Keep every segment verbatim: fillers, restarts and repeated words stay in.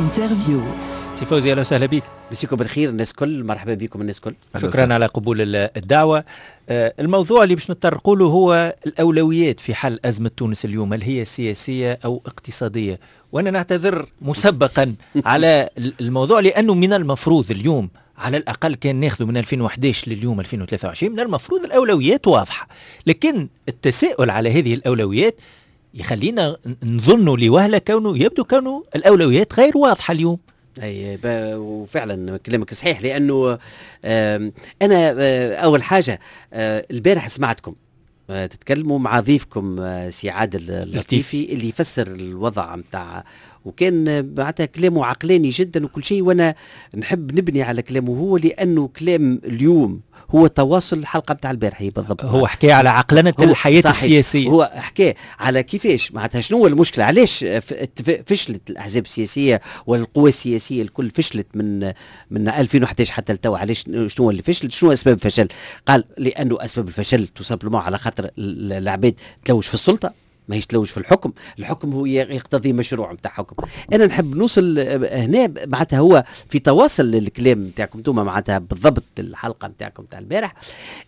انترفيو. سي فوزي اهلا وسهلا بك. مسيكم بالخير الناس كل، مرحبا بكم الناس كل. شكرا على قبول الدعوة. الموضوع اللي باش نتطرقوا له هو الأولويات في حل أزمة تونس اليوم، هل هي سياسية أو اقتصادية؟ وأنا نعتذر مسبقا على الموضوع لأنه من المفروض اليوم على الأقل كان ناخذه من ألفين وإحدى عشر لليوم ألفين وثلاثة وعشرين، من المفروض الأولويات واضحة، لكن التساؤل على هذه الأولويات يخلينا نظن لوهلة كونه يبدو كونه الأولويات غير واضحة اليوم. اي وفعلا كلامك صحيح، لانه انا اول حاجه البارح سمعتكم تتكلموا مع ضيفكم سي عادل اللطيفي اللي يفسر الوضع متاع، وكان معناتها كلامه عقلاني جدا وكل شيء، وانا نحب نبني على كلامه هو، لانه كلام اليوم هو تواصل الحلقه بتاع البارح بالضبط. هو حكى على عقلنه الحياه صحيح. السياسيه، هو حكى على كيفاش معناتها شنو هو المشكله، علاش فشلت الاحزاب السياسيه والقوى السياسيه الكل فشلت من من ألفين وإحدى عشر حتى لتو، علاش شنو هو اللي فشل، شنو اسباب الفشل؟ قال لانه اسباب الفشل تصب على خاطر العباد تلوج في السلطه، ما هيش تلوج في الحكم، الحكم هو يقتضي مشروع متاع حكم. انا نحب نوصل هنا معناتها هو في تواصل الكلام نتاعكم انتم معناتها بالضبط الحلقه نتاعكم تاع البارح،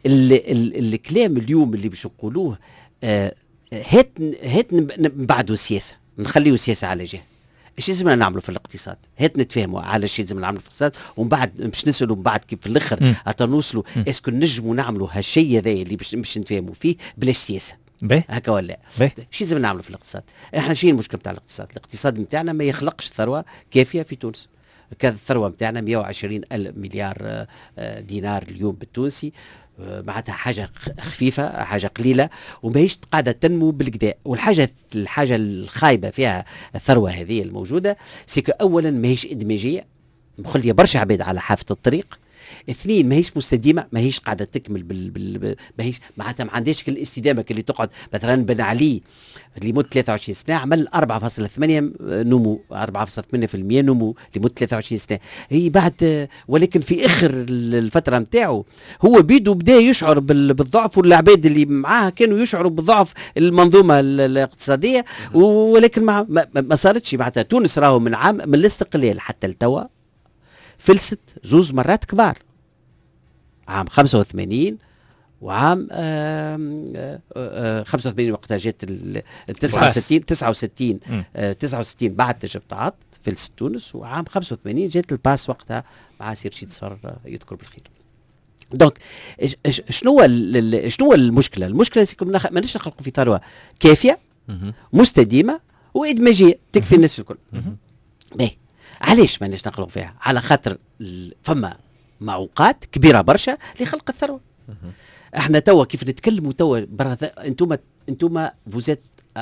الكلام اليوم اللي باش نقولوه آه هات هات نبعدوا السياسه، نخليوا السياسه على جهه. ايش لازمنا نعملوا في الاقتصاد؟ هات نتفاهموا على الشيء لازم نعملوا في الاقتصاد، ومن بعد باش نسالوا من بعد كيف في الاخر حتى نوصلوا اسكو نجموا نعملوا هالشيء هذا اللي باش نتفاهموا فيه بلاش سياسه. به هكا ولا شي لازم نعملوا في الاقتصاد؟ احنا شنو المشكله نتاع الاقتصاد؟ الاقتصاد نتاعنا ما يخلقش ثروه كافيه في تونس. كان الثروه نتاعنا مئة وعشرين ألف مليار دينار اليوم بالتونسي، معناتها حاجه خفيفه، حاجه قليله، وماهيش قاعده تنمو بالكدا. والحاجه الحاجه الخايبه فيها الثروه هذه الموجوده سيكو اولا ماهيش ادماجيه، مخليه برشا عباد على حافه الطريق. اثنين ماهيش مستديمه، ماهيش قاعده تكمل بال, بال... ماهيش معناتها ما عندهاش الاستدامه اللي تقعد. مثلا بن علي اللي مت ثلاثة وعشرين سنه عمل أربعة فاصلة ثمانية نمو، أربعة فاصلة ثمانية بالمئة نمو لمده ثلاثة وعشرين سنه هي بعد، ولكن في اخر الفتره نتاعو هو بيدو بدا يشعر بال... بالضعف، والعباد اللي معاه كانوا يشعروا بالضعف المنظومه الاقتصاديه، ولكن ما, ما... ما صارتش. معناتها تونس راهو من عام من الاستقلال حتى لتوا فلست زوز مرات كبار، عام خمسة وثمانين وعام آآ آآ خمسة وثمانين وقتها جات تسعة وستين تسعة وستين آه تسعة وستين بعد تجبطات فلست تونس، وعام خمسة وثمانين جات الباس وقتها مع سي رشيد صفر يذكر بالخير. دونك شنو شنو المشكله؟ المشكله ماناش نخلقوا في ثروه كافيه مستديمه وادماجيه تكفي الناس الكل. باهي علاش ماناش نخلقوا فيها؟ على خاطر فما معوقات كبيره برشا لخلق الثروه. احنا توا كيف نتكلموا توا انتم انتم فوزات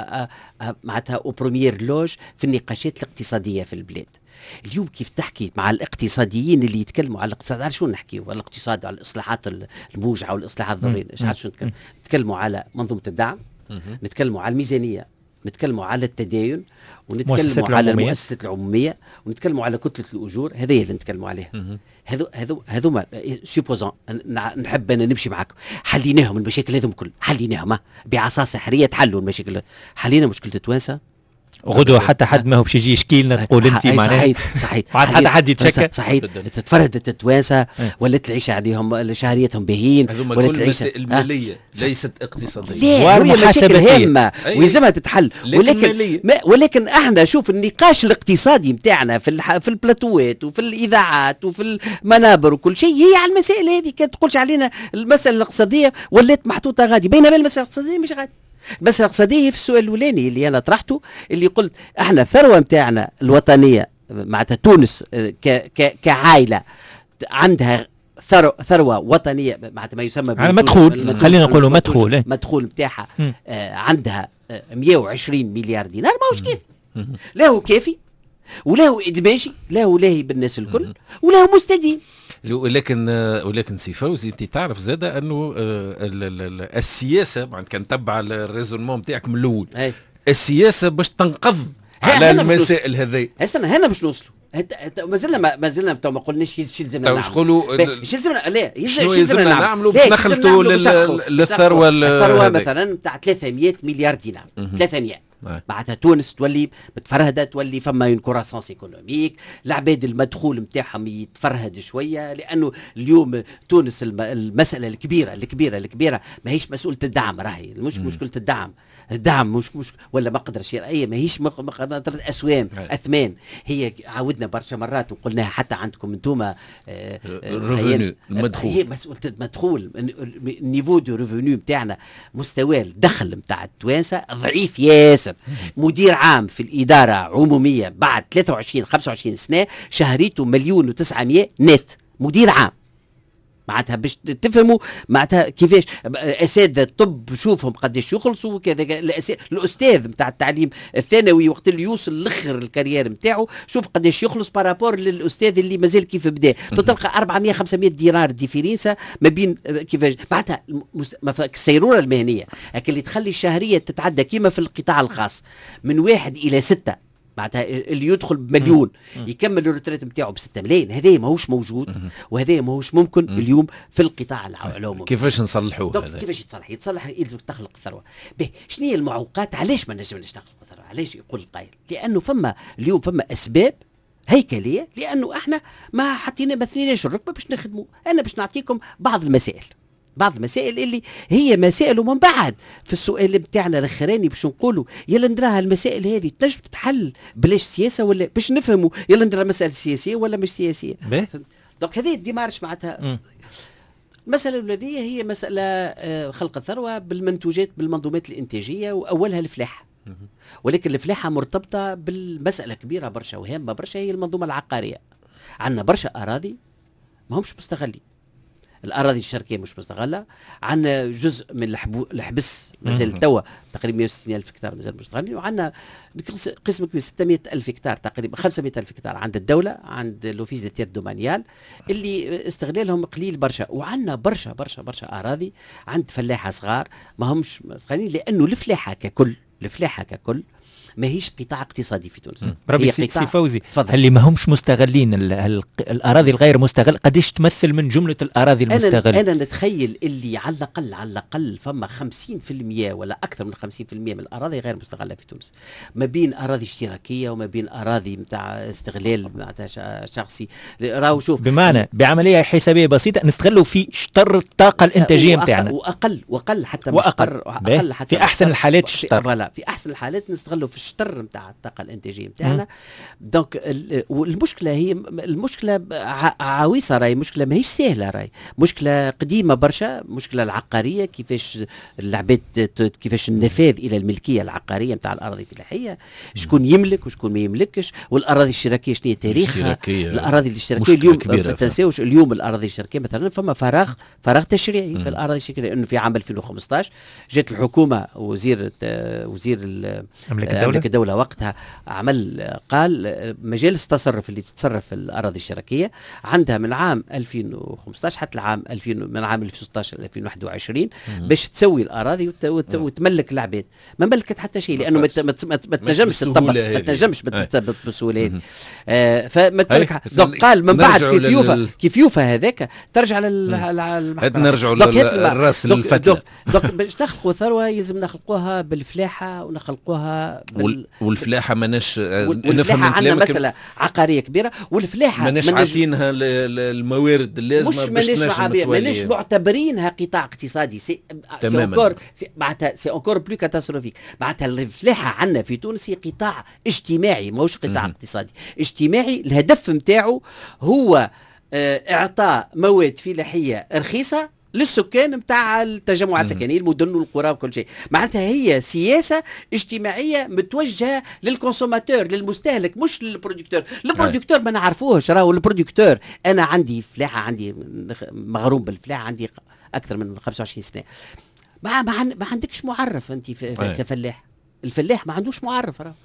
معناتها او بروميير لوج في النقاشات الاقتصاديه في البلاد. اليوم كيف تحكي مع الاقتصاديين اللي يتكلموا على الاقتصاد، على شو نحكيوا؟ على الاقتصاد، على الاصلاحات الموجعه والاصلاحات الضروريه، على شو نتكلم؟ نتكلموا على منظومه الدعم، نتكلموا على الميزانيه، نتكلموا على التداين، ونتكلموا على المؤسسات العموميه، ونتكلموا على كتله الاجور. هذه اللي نتكلموا عليها. هذو هذو هذوما سوبوزون نحب انا نمشي معاكم، حليناهم المشاكل هذوم كل حليناهم بعصا سحريه، تحلوا المشاكل. حلينا مشكله التوانسه غدوه حتى حد ما هو باش يجي يشكي لنا تقول انت معناها صحيح صحيح بعد حتى حد يتشكى صحيح. تفردت التوانسه ولات العيشه عليهم شهريتهم باهين، ولات العيشه الماليه ليست اقتصاديه، لا هي مشاكل هامه ويلزمها تتحل. ولكن ولكن احنا شوف النقاش الاقتصادي نتاعنا في الح... في البلاتوات وفي الاذاعات وفي المنابر وكل شيء هي على المسائل هذه. كانت تقولش علينا المساله الاقتصاديه ولات محطوطه غادي، بينما المساله الاقتصاديه مش غادي. المسألة الاقتصادية في السؤال الأولاني اللي أنا طرحته، اللي قلت احنا الثروة متاعنا الوطنية معناتها تونس ك ك كعائلة عندها ثروة ثروة وطنية معناتها ما يسمى على مدخول، خلينا نقولوا مدخول مدخول متاعها آه عندها آه مئة وعشرين مليار دينار. ما هوش كيف، لا هو كافي ولا هو إدماجي، لا هو لاهي بالناس الكل، ولا هو مستديم. ولكن ولكن سي فوزي انت تعرف زاده انه السياسه معناتها كان تبع الريزونمون نتاعك من الاول، السياسه باش تنقض على المسائل هذه. استنى هنا باش نوصلوا، ما زلنا ما زلنا ما قلناش شي لازمنا نعملوا. واش نقولوا شي لازمنا لا شنو لازمنا نعملوا باش نخلطوا للثروه الثروه مثلا نتاع ثلاثمئة مليار دينار، ثلاثمئة معناتها تونس تولي متفرهده، تولي فما اون كوراسونس ايكونوميك، العباد المدخول نتاعهم يتفرهد شويه، لانه اليوم تونس المساله الكبيره الكبيره الكبيره ماهيش مسؤوله الدعم، راهي مش مشكله الدعم، الدعم مش مش ولا مقدره شرائيه، ماهيش مقدره اسوام اثمان، هي عودنا برشا مرات وقلناها حتى عندكم انتم الريفوني المدخول، هي مسؤولة المدخول، النيفو دو ريفوني نتاعنا، مستوى الدخل نتاع التوانسه ضعيف ياسر. مدير عام في الاداره عموميه بعد ثلاثة وعشرين خمسة وعشرين سنه شهريته مليون وتسعمية نت، مدير عام. معناتها باش تفهموا معناتها كيفاش اساتذه الطب شوفهم قداش يخلصوا كذا، الاستاذ نتاع التعليم الثانوي وقت اللي يوصل لاخر الكارير نتاعو شوف قداش يخلص بارابور للاستاذ اللي مازال كيف بدا، تلقى أربعمية خمسمية دينار ديفيرنسا ما بين كيفاش. معناتها السيروره المهنيه اللي تخلي الشهريه تتعدى كيما في القطاع الخاص من واحد الى ستة، معناتها اللي يدخل بمليون يكمل الروتريت نتاعو بستة ملايين، هذا ماهوش موجود وهذا ماهوش ممكن اليوم في القطاع العمومي. كيفاش نصلحوه هذا؟ كيفاش يتصلح؟ يتصلح يلزمك تخلق الثروه. باهي شنو هي المعوقات؟ علاش ما نجمش نخلق الثروه؟ علاش يقول القائل؟ لانه فما اليوم فما اسباب هيكليه، لانه احنا ما حطينا ما ثنيناش الركبه باش نخدموا. انا باش نعطيكم بعض المسائل، بعض المسائل اللي هي مسائل، ومن بعد في السؤال بتاعنا الاخراني باش نقولوا يلا ندراها المسائل هذه تنجم تتحل بلاش سياسه، ولا باش نفهموا يلا ندرا مسألة سياسيه ولا مش سياسيه. دونك هذه الديمارش معناتها. المسألة الأولانية هي مسألة خلق الثروة بالمنتوجات بالمنظومات الإنتاجية، وأولها الفلاحة، ولكن الفلاحة مرتبطة بالمسألة كبيرة برشا وهامة برشا، هي المنظومة العقارية. عندنا برشا أراضي ما همش مستغلين، الأراضي الشركية مش مستغلة، عندنا جزء من الحبو... الحبس مازال توا تقريبا مئة وستين ألف هكتار مازال مستغلين، وعندنا قسم كبير ستمائة ألف هكتار تقريبا خمسمائة ألف هكتار عند الدولة، عند لوفيس دي تير دومانيال اللي استغلالهم قليل برشا، وعندنا برشا برشا برشا أراضي عند فلاحة صغار ما همش مستغلين، لأنه الفلاحة ككل الفلاحة ككل ماهيش قطاع اقتصادي في تونس. ربي سي فوزي، اللي ما همش مستغلين الاراضي الغير مستغل قديش تمثل من جمله الاراضي المستغله؟ انا انا نتخيل اللي على الاقل على الاقل فما خمسين بالمئة ولا اكثر من خمسين بالمئة من الاراضي غير مستغله في تونس، ما بين اراضي اشتراكيه وما بين اراضي نتاع استغلال معناتها شخصي. راهو شوف بمعنى بعمليه حسابيه بسيطه نستغلوا في شطر الطاقه الانتاجيه نتاعنا، واقل واقل حتى واقل اقل حتى في احسن الحالات الشطر، فوالا في احسن الحالات نستغلوا في الشطر نتاع الطاقه الانتاجيه نتاعنا. دونك والمشكله هي المشكله عويصه، راهي مشكله ماهيش سهله، راهي مشكله قديمه برشا، مشكله العقاريه، كيفاش العباد كيفاش النفاذ الى الملكيه العقاريه نتاع الاراضي الفلاحيه، شكون يملك وشكون ما يملكش، والاراضي الشراكيه شنو هي تاريخها، الاراضي الاشتراكيه اليوم ما تنساوش اليوم الاراضي الشراكيه مثلا فما فراغ فراغ تشريعي في الاراضي الشراكيه، لانه في عام ألفين وخمسطاش جات الحكومه وزير وزير املاك الدوله وقتها عمل قال مجالس التصرف اللي تتصرف في الاراضي الشراكيه عندها من عام ألفين وخمسطاش حتى العام ألفين، من عام ألفين وستطاش إلى ألفين وواحد وعشرين باش تسوي الاراضي وت... وت... وتملك العباد. ما ملكت حتى شيء لانه ما تنجمش تطبق، ما تنجمش تثبت بالسهوله هذه. آه فما تملك. قال من بعد كيف يوفى كيف يوفى هذاك ترجع للمحكمه، نرجعوا للراس الفتله. دونك باش نخلقوا ثروه يلزم نخلقوها بالفلاحه ونخلقوها بال... والفلاحه ماناش نفهم من عندنا مساله عقاريه كبيره، والفلاحه ماناش عاطينها الموارد اللازمه باش تنجم ماناش معتبرينها قطاع اقتصادي. سي تماما معناتها سي اونكور بلو كاتاستروفيك. معناتها الفلاحه عندنا في تونس هي قطاع اجتماعي ماهوش قطاع اقتصادي. اجتماعي الهدف نتاعو هو اه اعطاء مواد فلاحيه رخيصه للسكان نتاع التجمعات السكنيه المدن والقرى وكل شيء. معناتها هي سياسه اجتماعيه متوجهه للكونسوماتور للمستهلك مش للبرودكتور. البرودكتور ما نعرفوهش، راهو البرودكتور انا عندي فلاحه، عندي مغروم بالفلاحه عندي اكثر من خمسة وعشرين سنه، ما ما عندكش معرف انت كفلاح. الفلاح ما عندوش معرف، راه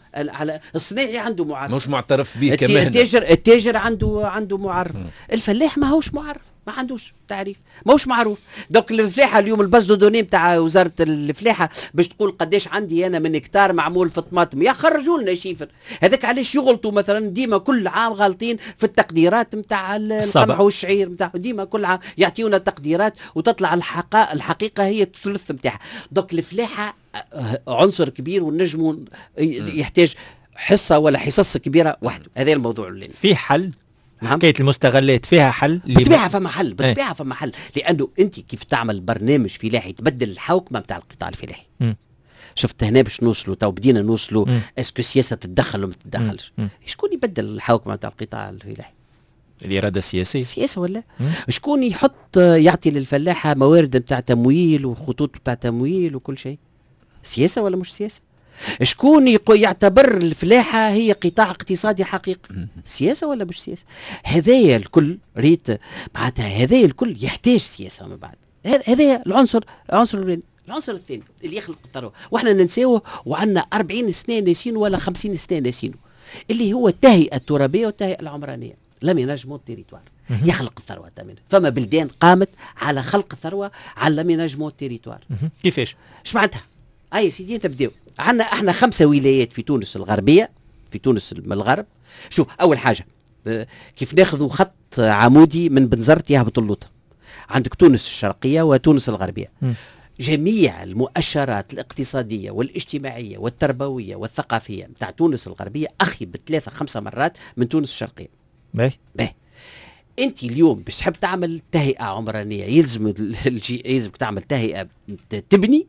على الصناعي عنده معرف مش معترف به كمهنة. التاجر التاجر عنده عنده معرف. م. الفلاح ما هوش معرف، ما عندوش تعريف، ما هوش معروف. دوك الفلاحه اليوم الباز دو دوني نتاع وزاره الفلاحه باش تقول قداش عندي انا من هكتار معمول في الطماطم، يا خرجوا لنا شيفر. هذاك علاش يغلطوا مثلا ديما كل عام غالطين في التقديرات نتاع القمح والشعير نتاع، ديما كل عام يعطيونا تقديرات وتطلع الحقيقه الحقيقه هي الثلث نتاعها. دوك الفلاحه عنصر كبير ونجموا يحتاج حصه ولا حصص كبيره وحده. هذا الموضوع اللي في حل. حكايه المستغلات فيها حل؟ بالطبيعه فما حل، بالطبيعه فما حل، لانه انت كيف تعمل برنامج فلاحي تبدل الحوكمه نتاع القطاع الفلاحي. م. شفت هنا باش نوصلوا تو بدينا نوصلوا اسكو السياسه تتدخل ولا ما تتدخلش؟ شكون يبدل الحوكمه نتاع القطاع الفلاحي؟ الاراده السياسيه. السياسه ولا شكون يحط يعطي للفلاحه موارد نتاع تمويل وخطوط نتاع تمويل وكل شيء؟ سياسه ولا مش سياسه؟ شكون يعتبر الفلاحة هي قطاع اقتصادي حقيقي؟ سياسة ولا مش سياسة؟ هذايا الكل ريت معناتها هذايا الكل يحتاج سياسة من بعد. هذا العنصر العنصر العنصر الثاني اللي يخلق الثروة، واحنا ننساوه وعندنا أربعين سنة ناسينه ولا خمسين سنة ناسينه، اللي هو التهيئة الترابية والتهيئة العمرانية. لم ينجموا التريتوار يخلق الثروة تماما. فما بلدان قامت على خلق الثروة على لم ينجموا التريتوار. كيفاش؟ ايش معناتها؟ اي سيدي انت بديو عندنا احنا خمسه ولايات في تونس الغربيه، في تونس من الغرب. شوف اول حاجه كيف ناخذوا خط عمودي من بنزرت يهبط اللوطه، عندك تونس الشرقيه وتونس الغربيه. م. جميع المؤشرات الاقتصاديه والاجتماعيه والتربويه والثقافيه بتاع تونس الغربيه اخي بثلاثه خمسه مرات من تونس الشرقيه. باهي باهي انت اليوم باش تحب تعمل تهيئه عمرانيه يلزم يلزمك تعمل تهيئه تبني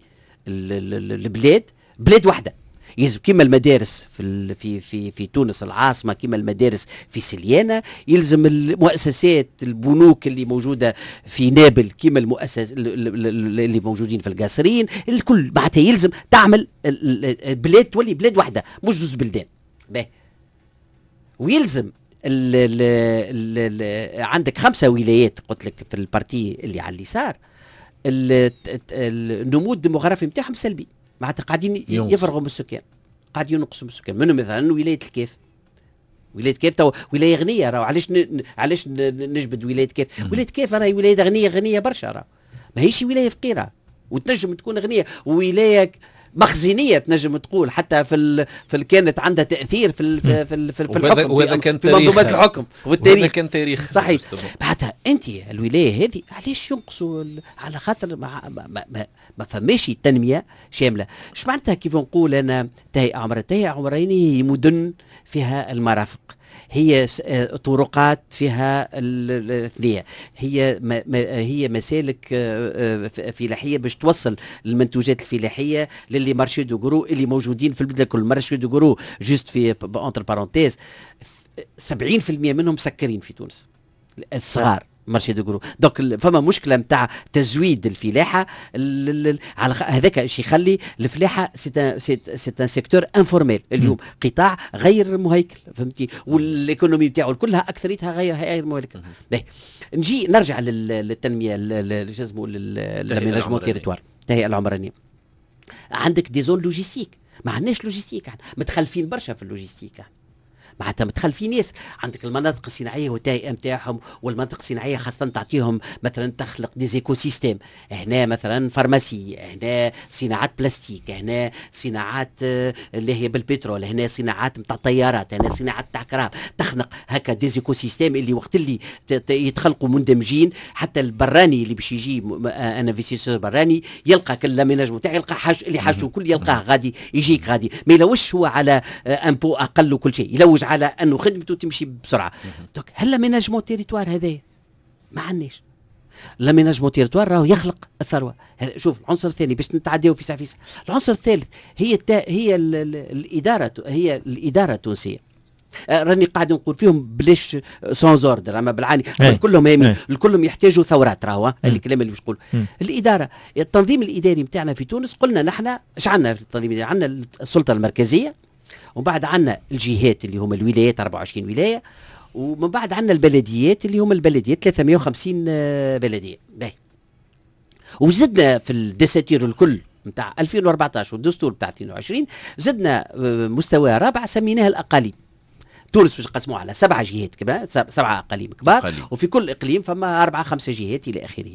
البلاد بلاد واحده، يلزم كيما المدارس في في في في تونس العاصمه، كيما المدارس في سليانه، يلزم المؤسسات البنوك اللي موجوده في نابل كيما المؤسس اللي موجودين في القاصرين، الكل معناتها يلزم تعمل البلاد تولي بلاد واحده مش جوز بلدان. باهي ويلزم ال ال ال عندك خمسه ولايات قلت لك في البارتي اللي على اليسار النمو الديموغرافي نتاعهم سلبي، معناتها قاعدين يفرغوا من السكان، قاعد ينقصوا من السكان. منهم مثلا ولايه الكيف، ولايه كيف تو ولايه غنيه، راهو علاش ن... علاش نجبد ولايه كيف؟ ولايه كيف راهي ولايه غنيه غنيه برشا، راهو ماهيش ولايه فقيره وتنجم تكون غنيه، وولايه مخزنيه تنجم تقول حتى في ال... في ال... كانت عندها تاثير في ال... في ال... في, ال... في الحكم، وهذا كان في منظومات الحكم والتاريخ كان تاريخ صحيح. بعدها انت الولايه هذه علاش ينقصوا ال... على خاطر ما ما, ما... ما... ما فماش تنميه شامله. اش معناتها كيف نقول انا تهيئه عمرانيه؟ تهيئه عمرانيه هي مدن فيها المرافق، هي طرقات فيها الثنية، هي ما هي مسالك فلاحية باش توصل المنتوجات الفلاحية للي مارشي دو غرو اللي موجودين في البلاد الكل. مارشي دو غرو جوست في انتر بارونتيز سبعين بالمئة منهم مسكرين في تونس الصغار مارشي دو غرو. دوك فما مشكله نتاع تزويد الفلاحه على هذاك ايش يخلي الفلاحه سي ان سيكتور انفورميل اليوم، قطاع غير مهيكل فهمتي، والايكونومي نتاعو كلها اكثريتها غير غير مهيكل. نجي نرجع للتنميه اللي اسمه للمانجمون تيريتوار التهيئه العمرانيه. عندك دي زون لوجيستيك، ما عندناش لوجيستيك، متخلفين برشا في اللوجيستيك، معناتها متخلفين ياسر. عندك المناطق الصناعيه والتهيئه نتاعهم، والمناطق الصناعيه خاصه تعطيهم مثلا تخلق دي زيكو سيستيم. هنا مثلا فارماسي، هنا صناعات بلاستيك، هنا صناعات اللي هي بالبترول، هنا صناعات نتاع طيارات، هنا صناعات تاع كراب، تخلق هكا دي زيكو سيستيم اللي وقت اللي يتخلقوا مندمجين حتى البراني اللي باش يجي ان انفستيسور براني يلقى كل لاميناجمون تاعي، يلقى حاج اللي حاجته الكل يلقاه غادي يجيك غادي، ما يلوش هو على امبو اقل وكل شيء، يلوج على انه خدمته تمشي بسرعه. دوك هلا ميناجمون تيريتوار هذا ما عندناش. لا ميناجمون تيريتوار راهو يخلق الثروه. شوف العنصر الثاني باش نتعداو في ساعه في ساعه. العنصر الثالث هي التا... هي ال... ال... الاداره هي الاداره التونسيه. آه راني قاعد نقول فيهم بلاش سون اوردر، اما بالعاني كلهم يمين الكلهم يحتاجوا ثورات، راهو الكلام اللي باش نقول. الاداره التنظيم الاداري نتاعنا في تونس قلنا نحن اش عندنا في التنظيم الاداري؟ عندنا السلطه المركزيه، ومن بعد عندنا الجهات اللي هم الولايات أربعة وعشرين ولايه، ومن بعد عندنا البلديات اللي هم البلديات ثلاثمئة وخمسين بلديه. باهي وزدنا في الدساتير الكل نتاع ألفين وأربعطاش والدستور نتاع اثنين وعشرين زدنا مستوى رابع سميناه الاقاليم. تونس باش نقسموها على سبعة جهات كبار، سبعة اقاليم كبار أقاليم. وفي كل اقليم فما أربعة خمسة جهات الى اخره.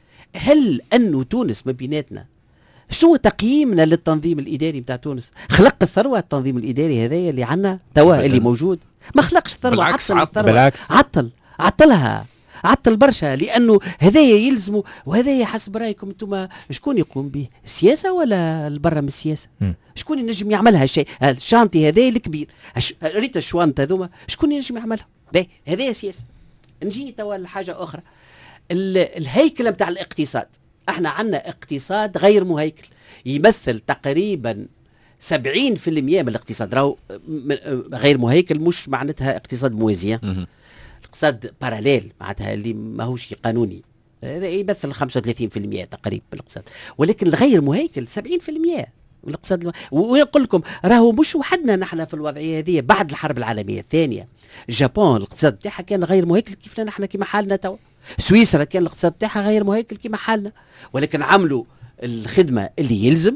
هل انه تونس ما بيناتنا شو تقييمنا للتنظيم الاداري بتاع تونس؟ خلق الثروه التنظيم الاداري هذايا اللي عندنا توا اللي موجود؟ ما خلقش الثروه، بالعكس عطل عطل. الثروه بالعكس. عطل عطلها عطل برشا، لانه هذايا يلزموا، وهذايا حسب رايكم انتم شكون يقوم به؟ السياسه ولا البرا من السياسه؟ م. شكون ينجم يعملها الشيء الشانتي هذا الكبير؟ هش... ريت الشوانت هذوما شكون ينجم يعملها؟ باهي هذايا سياسه. نجي توا لحاجه اخرى، ال... الهيكله نتاع الاقتصاد. احنا عندنا اقتصاد غير مهيكل يمثل تقريبا سبعين بالمئة من الاقتصاد، راهو غير مهيكل مش معناتها اقتصاد موازي، اقتصاد باراليل معناتها اللي ماهوش قانوني، هذا يمثل خمسة وثلاثين بالمئة تقريبا بالاقتصاد، ولكن الغير مهيكل سبعين بالمئة من الاقتصاد. ونقول لكم راهو مش وحدنا نحن في الوضعيه هذه. بعد الحرب العالميه الثانيه اليابان الاقتصاد تاعها كان غير مهيكل كيفنا نحن كيما حالنا توا. سويسرا كان الاقتصاد تاعها غير مهيكل كيما حالنا، ولكن عملوا الخدمه اللي يلزم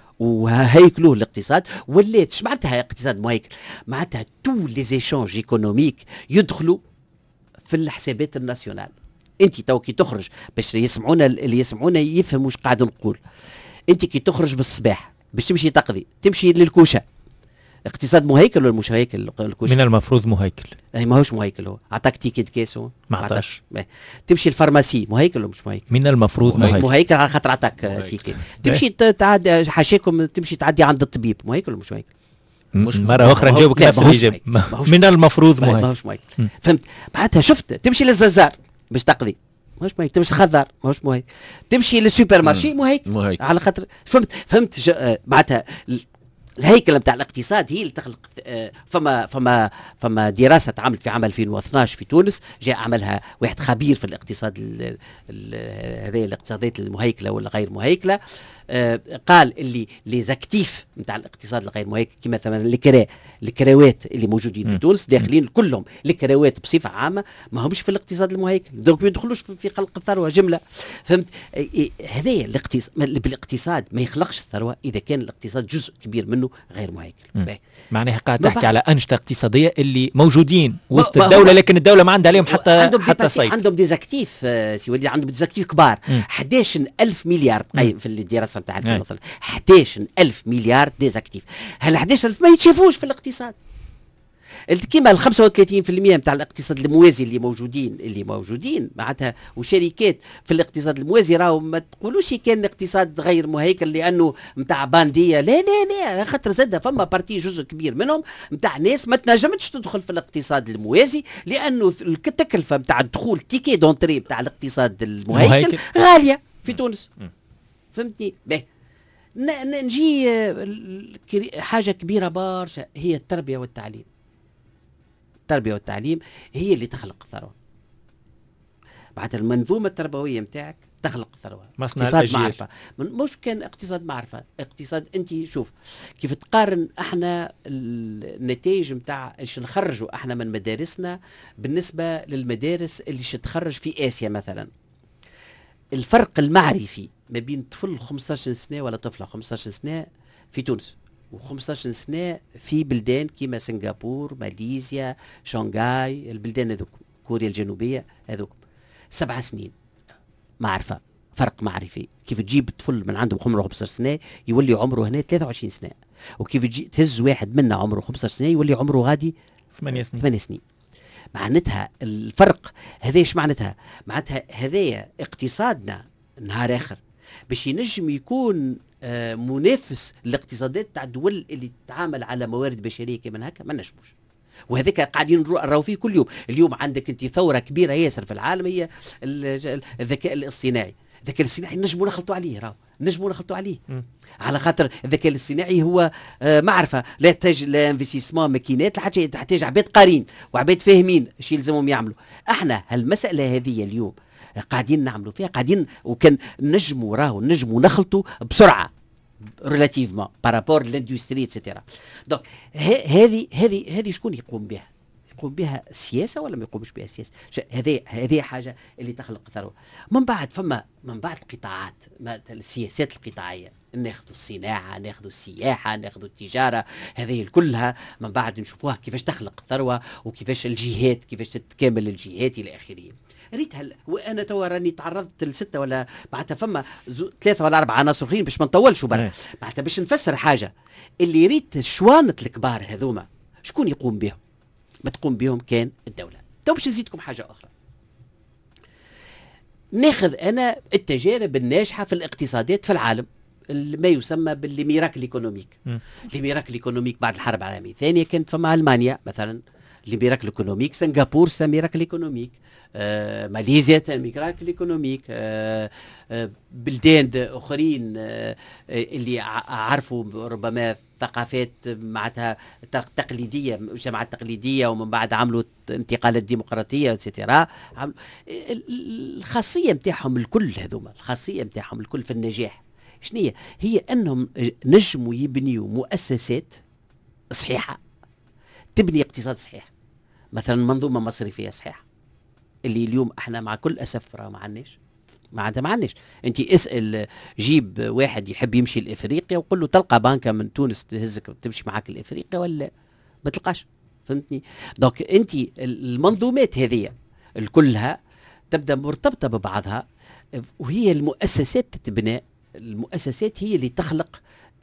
وهيكلوه الاقتصاد. ولات اش معناتها اقتصاد مهيكل؟ معناتها تو لي زيشانج ايكونوميك يدخلوا في الحسابات الناسيونال. انت تو كي تخرج باش يسمعونا اللي يسمعونا يفهموا واش قاعد نقول. انت كي تخرج بالصباح باش تمشي تقضي تمشي للكوشه، اقتصاد مهيكل ولا مش هيكل الكوشه؟ من المفروض مهيكل. اي ماهوش مهيكل، هو عطاك تيكيت كاسو ما عطاش. تمشي الفارماسي مهيكل ولا مش مهيكل؟ من المفروض مهيكل, مهيكل على خاطر عطاك تيكيت. تمشي تعدي حاشاكم تمشي تعدي عند الطبيب مهيكل ولا مش مهيكل؟ مش مرة أخرى نجاوبك نفس الإجابة. من المفروض مهيكل. ماهوش مهيكل. فهمت؟ بعدها شفت تمشي للززار باش تقضي ماهوش مهيكل، تمشي للخضار ماهوش مهيكل، تمشي للسوبر مارشي مهيكل على خاطر فهمت فهمت آه بعدها الهيكله نتاع الاقتصاد هي اللي تخلق. آه فما فما فما دراسه تعملت في عام ألفين واثناش في تونس، جاء عملها واحد خبير في الاقتصاد هذه الاقتصادات المهيكله ولا غير مهيكله. آه قال اللي لي زاكتيف نتاع الاقتصاد الغير مهيكل كما مثلا الكرا الكراوات اللي موجودين في تونس داخلين كلهم الكراوات بصفه عامه ما همش في الاقتصاد المهيكل، دونك ما يدخلوش في خلق الثروه جمله. فهمت؟ هذايا الاقتصاد بالاقتصاد ما يخلقش الثروه اذا كان الاقتصاد جزء كبير منه غير مهيكل. معناها قاعد تحكي على انشطه اقتصاديه اللي موجودين وسط الدوله، لكن الدوله ما عندها عليهم حتى عندهم حتى صيد. عندهم ديزاكتيف آه سي وليد، عندهم ديزاكتيف كبار. أحد عشر ألف مليار طيب في الدراسه نتاع مثلا أحد عشر ألف مليار ديزاكتيف. هل أحد عشر ألف ما يتشافوش في الاقتصاد؟ كيما ال خمسة وثلاثين بالمئة نتاع الاقتصاد الموازي اللي موجودين اللي موجودين معناتها وشركات في الاقتصاد الموازي راهو ما تقولوش كان اقتصاد غير مهيكل لانه نتاع بانديه، لا لا لا، خاطر زاد فما بارتي جزء كبير منهم نتاع ناس ما تنجمش تدخل في الاقتصاد الموازي لانه التكلفه نتاع الدخول تيكي دونتري نتاع الاقتصاد المهيكل غاليه في تونس. فهمتني؟ باهي نجي حاجه كبيره برشا هي التربيه والتعليم. التربية والتعليم هي اللي تخلق الثروة. بعد المنظومة التربوية متاعك تخلق الثروة. اقتصاد معرفة، مش كان اقتصاد معرفة، اقتصاد انت شوف كيف تقارن احنا النتائج متاع ايش نخرجوا احنا من مدارسنا بالنسبة للمدارس اللي تخرج في آسيا مثلا. الفرق المعرفي ما بين طفل خمسة عشر سنة ولا طفلة خمسة عشر سنة في تونس و15 سنة في بلدان كيما سنغافور، ماليزيا، شنغهاي، البلدان هذوك، كوريا الجنوبية هذوك، سبع سنين معرفة، فرق معرفي. كيف تجيب طفل من عندهم عمره خمسة عشر سنة يولي عمره هنا ثلاثة وعشرين سنة، وكيف تجي تهز واحد منا عمره خمسة عشر سنة يولي عمره غادي ثمانية سنين. ثمانية سنين. معناتها الفرق هذا ايش معناتها؟ معناتها هذايا اقتصادنا نهار آخر باش ينجم يكون آه منافس الاقتصادات تاع الدول اللي تتعامل على موارد بشريه كما هكا ما نجموش. وهذاك قاعدين نراو فيه كل يوم. اليوم عندك انت ثوره كبيره ياسر في العالم هي الذكاء الاصطناعي. الذكاء الاصطناعي نجموا نخلطوا عليه، راهو نجموا نخلطوا عليه م. على خاطر الذكاء الاصطناعي هو آه معرفه، لا يحتاج لا انفستيسمون ماكينات، لا تحتاج عباد قارين وعباد فاهمين ايش يلزمهم يعملوا. احنا هالمساله هذه اليوم قاعدين نعملوا فيها، قاعدين وكان نجموا راهو نجموا نخلطوا بسرعه ريلاتيفمون بارابور لاندستري اتسيتيرا. دونك هذه هذه هذه شكون يقوم بها؟ يقوم بها السياسه ولا ما يقومش بها السياسه. هذه هذه حاجه اللي تخلق ثروه. من بعد فما من بعد القطاعات السياسات القطاعيه، ناخذوا الصناعه، ناخذوا السياحه، ناخذوا التجاره، هذه كلها من بعد نشوفوها كيفاش تخلق ثروه وكيفاش الجهات كيفاش تتكامل الجهات الى اخره. ريت هل وانا توا راني تعرضت لسته ولا معناتها فما ثلاثه ولا اربعه عناصر اخرين باش ما نطولش برا، معناتها باش نفسر حاجه اللي ريت شوانة الكبار هذوما شكون يقوم بهم؟ ما تقوم بهم كان الدوله. تو باش نزيدكم حاجه اخرى. ناخذ انا التجارب الناجحه في الاقتصادات في العالم، ما يسمى بالميراكل ايكونوميك. الميراكل ايكونوميك بعد الحرب العالميه الثانيه كانت فما المانيا مثلا الميراكل ايكونوميك، سنغافور سا ميراكل ايكونوميك، آه، ماليزيا ميراكل ايكونوميك، آه، آه، بلدان اخرين آه، اللي عرفوا ربما ثقافات معناتها تقليديه، جماعات تقليديه ومن بعد عملوا انتقالات ديمقراطيه وسيتيرا. الخاصيه نتاعهم الكل هذوما، الخاصيه نتاعهم الكل في النجاح شنو هي؟ هي انهم نجموا يبنيوا مؤسسات صحيحه تبني اقتصاد صحيح. مثلا منظومه مصرفيه صحيحه اللي اليوم احنا مع كل اسف راه ما عندناش، ما ما عندناش. انت اسال جيب واحد يحب يمشي لافريقيا وقول له تلقى بنكه من تونس تهزك تمشي معاك لافريقيا ولا ما تلقاش، فهمتني؟ دونك انت المنظومات هذه الكلها تبدا مرتبطه ببعضها، وهي المؤسسات تتبنى. المؤسسات هي اللي تخلق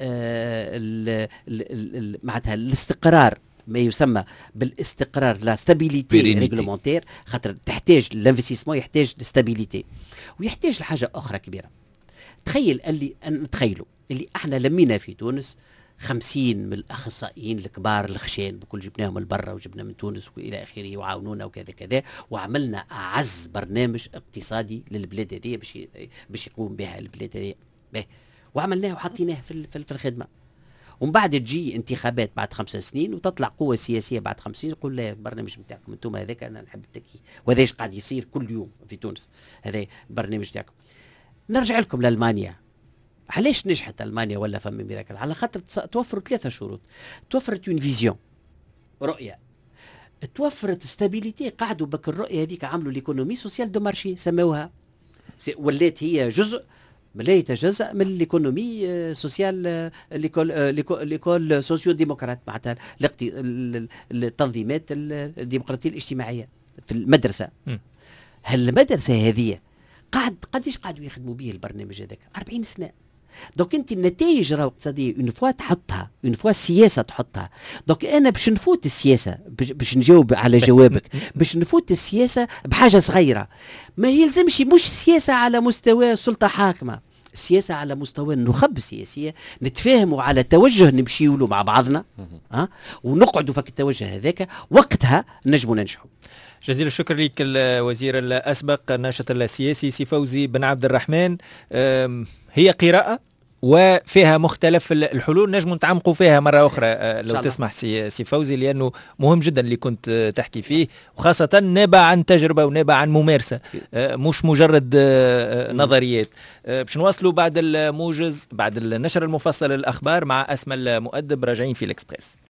آه معناتها الاستقرار، ما يسمى بالاستقرار لا ستابيليتي ريغلومونتير، خاطر تحتاج الانفستيسمون، يحتاج ستابيليتي ويحتاج لحاجه اخرى كبيره. تخيل اللي ان تخيلوا اللي احنا لمينا في تونس خمسين من الاخصائيين الكبار الخشين بكل جبناهم من برا وجبنا من تونس والى اخره وعاونونا وكذا كذا، وعملنا اعز برنامج اقتصادي للبلاد هذه باش باش يقوم بها البلاد هذه، وعملناه وحطيناه في في الخدمه. ومن بعد تجي انتخابات بعد خمس سنين وتطلع قوة سياسية بعد خمس سنين يقول لا البرنامج نتاعكم انتم هذاك انا نحب التكي، وهذا ايش قاعد يصير كل يوم في تونس، هذا البرنامج نتاعكم. نرجع لكم لألمانيا. علاش نجحت ألمانيا ولا فما ميراكل؟ على خاطر توفروا ثلاثة شروط. توفرت اون فيزيون، رؤية، توفرت ستابيليتي، قعدوا بك الرؤية هذيك عملوا ليكونومي سوسيال دو مارشي سموها، ولات هي جزء لا يتجزأ من الايكونومي سوسيال ليكول ليكول سوسيو ديمقراط، معناتها التنظيمات الديمقراطيه الاجتماعيه في المدرسه. هل المدرسه هذه قعد قديش قعدوا يخدموا به البرنامج هذاك؟ أربعين سنه. دوك انت النتائج راهو اقتصاديه اون فوا تحطها، اون فوا السياسه تحطها. دوك انا باش نفوت السياسه، باش نجاوب على جوابك، باش نفوت السياسه بحاجه صغيره. ما يلزمش مش السياسه على مستوى سلطه حاكمه، السياسه على مستوى النخب السياسيه، نتفاهموا على توجه نمشيوا له مع بعضنا، ها، ونقعدوا فك التوجه هذاك، وقتها نجموا ننجحوا. جزيل الشكر لك الوزير الأسبق الناشط السياسي سي فوزي بن عبد الرحمن. هي قراءة وفيها مختلف الحلول نجم نتعمقوا فيها مرة أخرى لو تسمح سي, سي فوزي، لأنه مهم جدا اللي كنت تحكي فيه، وخاصة نابع عن تجربة ونابع عن ممارسة، مش مجرد نظريات. باش نواصلوا بعد الموجز، بعد النشر المفصل الأخبار مع أسمى المؤدب، راجعين في الإكسبريس.